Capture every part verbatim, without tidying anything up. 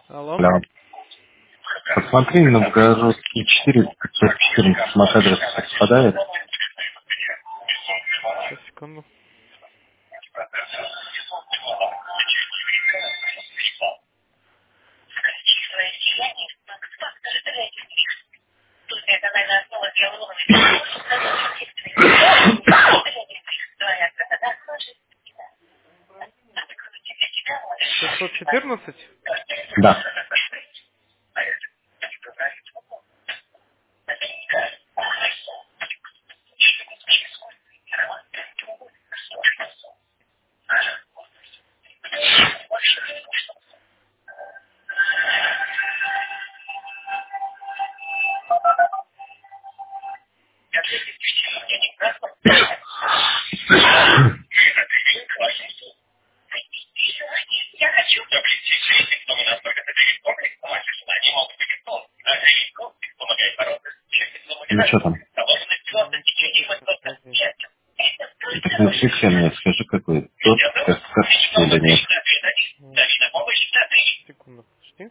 Алло. Да. Посмотри, Новгородский четыре, пятьсот четырнадцать MAC-адрес совпадает. Сейчас, секунду. пятьсот четырнадцать? Да. Ну что там? Ну, что-то вроде... Так напиши все мне, скажи, какой тот, как карточки или нет. ну, Секунду, подожди.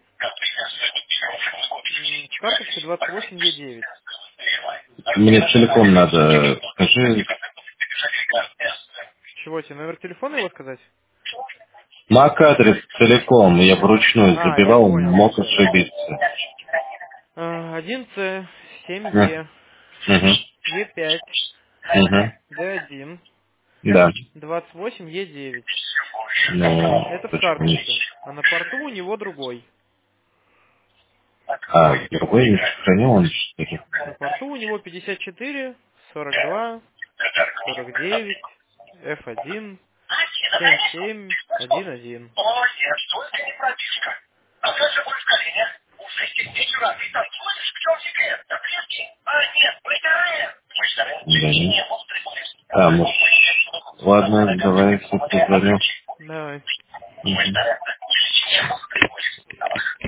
М, В карточке двадцать восемь Е девять. Мне целиком надо, скажи, Чего тебе, номер телефона его сказать? MAC-адрес целиком, я вручную А, я забивал, понял. мог ошибиться. А, один С, семь Угу. Е, Е пять, Угу. Д один, Да. двадцать восемь Е девять. Ну, Это в почему не? карточке. А на порту у него другой. А, другой не сохранил он, что ли? На порту у него пятьдесят четыре, сорок два, сорок девять, Ф один, семь семь, один один. Да, нет. А, ну, ладно, давай, если позвоню. Давай. Мгм.